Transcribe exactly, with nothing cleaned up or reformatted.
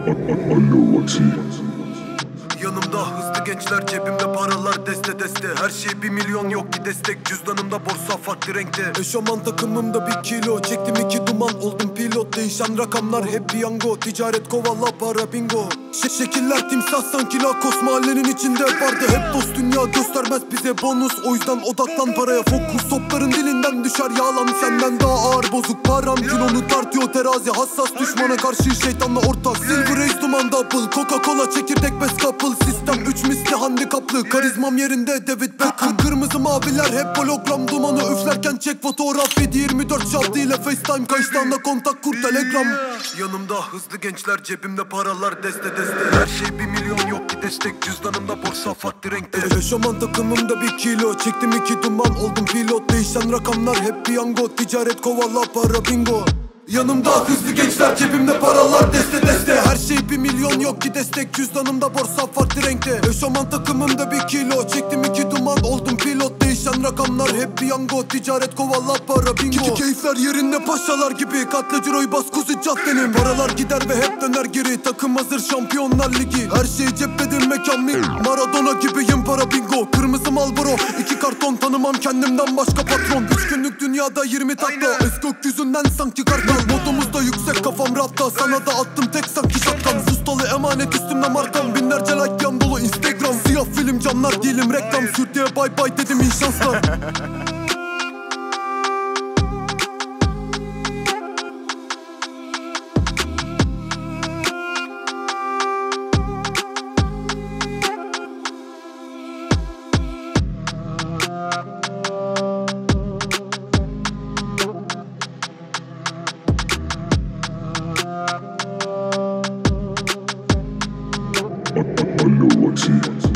Alo Aksi. Yanımda hızlı gençler, cebimde paralar deste deste. Her şey bir milyon, yok ki destek. Cüzdanımda borsa farklı renkte. Eşofman takımımda bir kilo. Çektim iki duman, oldum pilot. Değişen rakamlar hep piyango. Ticaret kovala, para bingo. Ş Şekiller timsah sanki Lakos. Mahallenin içinde vardı hep dost. Dünya göstermez bize bonus. O yüzden odaklan paraya, fokus. Topların dilinden düşer yağlan. Senden daha ağır bozuk param. Kilonu tartıyor terazi. Hassas düşmana karşı şeytanla ortak. Silver Ace duman double. Coca-Cola çekirdek bes couple. Sistem üç misli handikaplı. Karizmam yerinde David Beckham. Kırmızı maviler hep hologram. Dumanı üflerken çek fotoğraf. yedi yirmi dört şaltı ile FaceTime. Kayıştağında kontak kur telegram. Yanımda hızlı gençler, cebimde paralar deste deste. Her şey bir milyon, yok ki destek. Cüzdanımda borsa farklı renkte. Eşofman takımımda bir kilo. Çektim iki duman, oldum pilot. Değişen rakamlar hep piyango. Ticaret kovala, para bingo. Yanımda hızlı gençler, cebimde paralar deste deste. Her şey bir milyon, yok ki destek. Cüzdanımda borsa farklı renkte. Eşofman takımımda bir kilo. Çektim iki duman, oldum pilot. Değişen rakamlar hep piyango. Ticaret kovala, para bingo. Kiki keyifler yerinde paşalar gibi. Katla ciroyu bas kuzu caddenin. Paralar gider ve hep döner geri. Takım hazır, Şampiyonlar Ligi. Her şey ceptedir, mekan mi? Maradona gibiyim, para bingo. Kırmızı Marlboro, iki karton. Tanımam kendimden başka patron. Üç günlük dünyada yirmi takla. Es gökyüzünden sanki kartal. Modumuz da yüksek, kafam rafta. Sana da attım tek sanki şapkan. Sustalı emanet üstümde markam. Binlerce like yan dolu Instagram. Siyah film camlar değilim reklam. Sürtüye bay bay dedim, iyi şanslar. Alo Aksi.